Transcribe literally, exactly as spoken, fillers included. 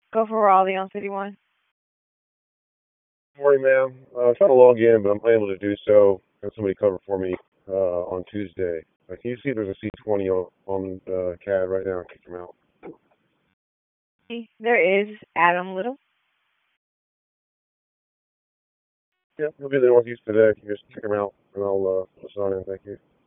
Go for Raleigh on City One. Morning, ma'am. Uh, I'm trying to log in, but I'm unable to do so. Have somebody cover for me uh, on Tuesday. Uh, can you see if there's a C twenty on, on uh, C A D right now? Kick him out. There is Adam Little. Yeah, he'll be in the Northeast today. You just kick him out, and I'll uh, listen on in. Thank you.